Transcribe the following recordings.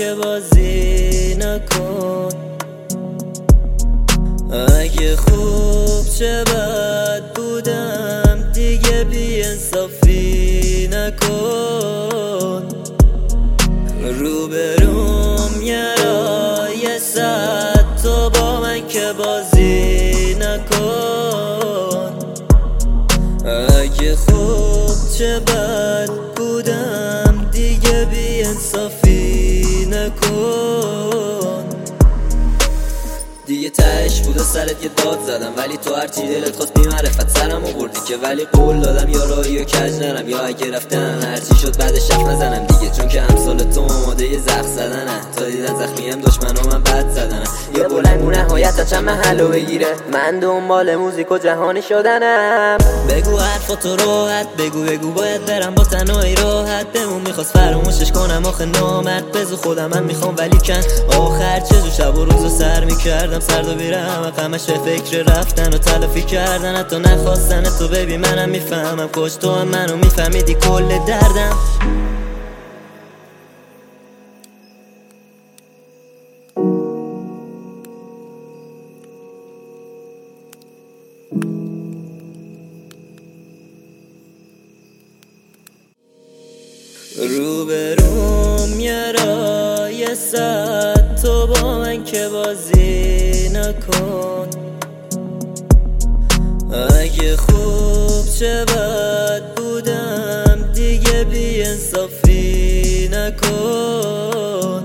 که بازی نکن. اگه خوب چه بد بودم دیگه بی انصافی نکن. روبروم یه ساعت تو با من که بازی نکن. اگه خوب چه بد بودم دیگه بی انصافی نکن. دیگه تهش بود و سرت یه داد زدم، ولی تو هرچی دلت خواست بی معرفت سرم آوردی که، ولی قول دادم یا راهی و کج نرم، یا اگه رفتم هرچی شد بعدش حرف نزنم دیگه، چون که امثال تو آماده یه زخم زدنه. تا دیدن زخمیم دشمنا من بد زدنه. یه بلنگو نهایتا چند محلو بگیره، من دنبال موزیک و جهانی شدنم. بگو حرفاتو راحت بگو باید برم با تنهایی راحت بمون. میخواست فراموشش کنم آخه نامرد بزو خودم من میخوام، ولی کن آخر چزو شب و روزو سر میکردم سرد و بیرم همش به فکر رفتن و تلافی کردن. حتی نخواستن تو ببی منم میفهمم، کاش تو هم منو میفهمیدی کل دردم. روبروم یه ساعت تو با من که بازی نکن. اگه خوب چه بد بودم دیگه بی انصافی نکن.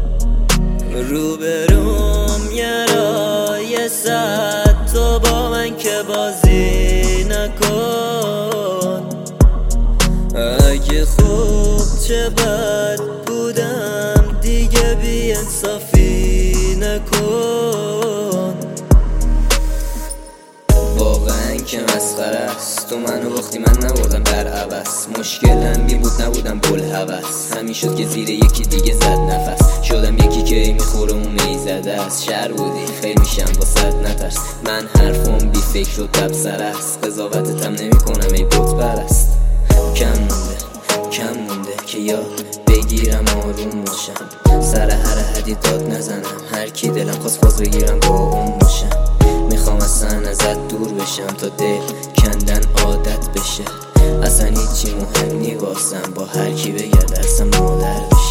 روبروم یه ساعت تو با من که بازی نکن. اگه خوب چه بد بودم دیگه بی انصافی نکن. واقعا که مسخره است، تو منو باختی من نبردم در عوض. مشکلم بی بود نبودم بلحوث، همین شد که زیر یکی دیگه زد نفس. شدم یکی که میخوره اون میزده است. شهر بودی خیلی میشم با صد نترس، من حرفم بی فکر و تبصره است. قضاوتتم نمی کنم ای بت پرست. کم مونده که یاد بگیرم آروم باشم، سر هر حدی داد نزنم. هر کی دلم خواست باز بگیرم با اون باشم. میخوام اصلا ازت دور بشم تا دل کندن عادت بشه. اصلا هیچی مهم نی واسم، با هر کی بگرد اصلا مادر بشه.